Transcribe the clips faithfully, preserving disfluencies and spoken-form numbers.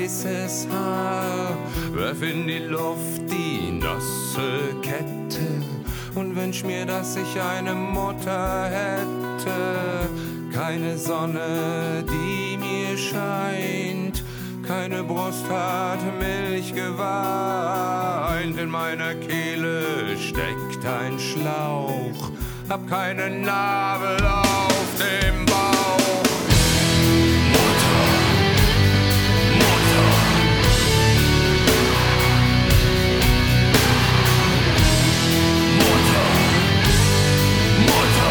weißes Haar, werf in die Luft die nasse Kette und wünsch mir, dass ich eine Mutter hätte. Keine Sonne, die mir scheint, keine Brust hat Milch geweint. In meiner Kehle steckt ein Schlauch, hab keinen Nabel auf dem Bauch. Mutter, Mutter. Mutter, Mutter.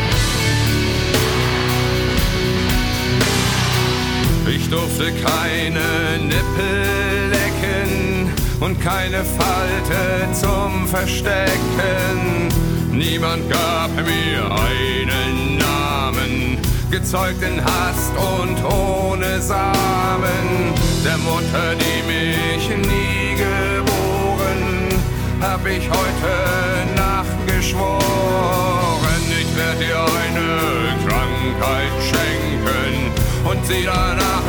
Ich durfte keine Nippel lecken und keine Falte zum Verstecken. Niemand gab mir einen Namen, gezeugt in Hast und ohne Samen. Der Mutter, die mich nie geboren, hab ich heute Nacht geschworen. Ich werd dir eine Krankheit schenken und sie danach